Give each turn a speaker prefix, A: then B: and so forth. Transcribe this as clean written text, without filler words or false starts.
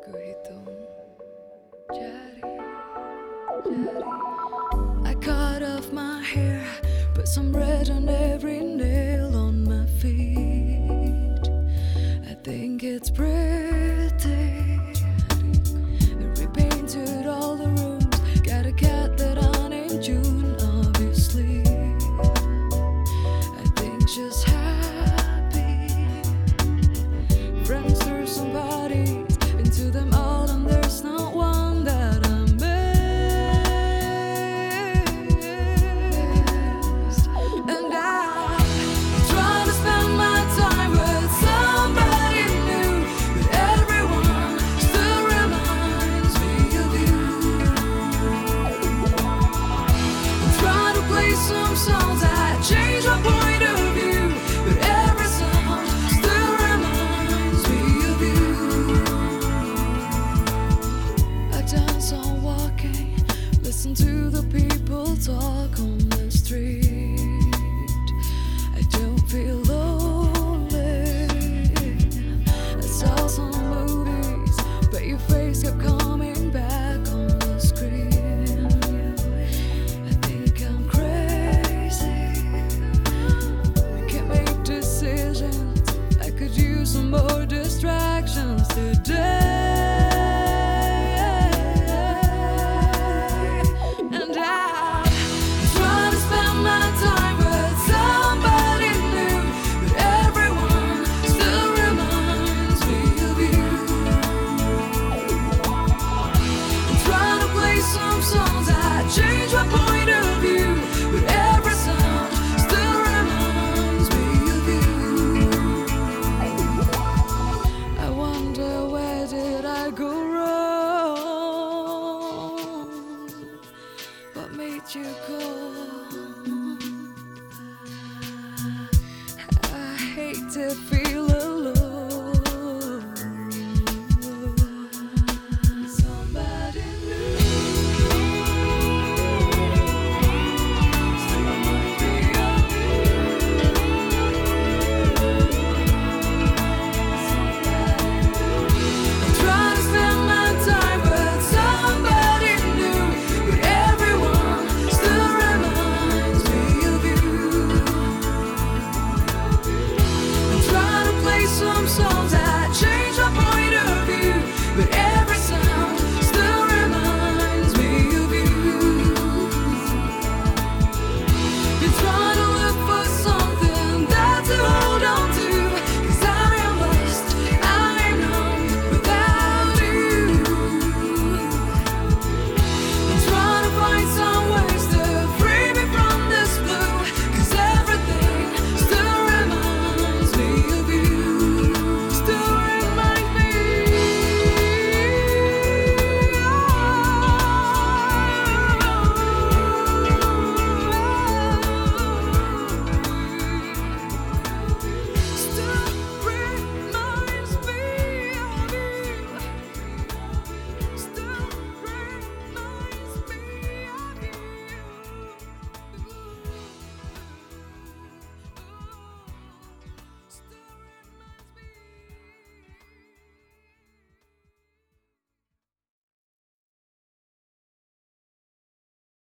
A: Kohitong jari. I cut off my hair, put some red on every nail on my feet. I think it's pretty. I repainted all the rooms, got a cat that I named June, obviously. I think she's happy. Friends through some parties, into them all, and there's not one that I missed. And I try to spend my time with somebody new, but everyone still reminds me of you. I try to play some songs that change my point of view, but every song still reminds me of you. I dance on walking, listen to the people talk on the street. I don't feel lonely. I saw some movies, but your face kept coming back on the screen. I think I'm crazy. I can't make decisions. I could use some more distractions today. And I try to spend my time with somebody new, but everyone still reminds me of you. I try to play some songs that change my point of view, but every song still reminds me of you. I wonder, where did I go wrong? What made you go? I hate to feel alone. Somebody new still reminds me of you. I try to spend my time with somebody new, but everyone still reminds me of you. I try to play some songs that change my point of view, but every sound still reminds me of you. You try to look for something that to hold on to, 'cause I am lost, I am numb without you. I'm trying to find some ways to free me from this blue, 'cause everything still reminds me of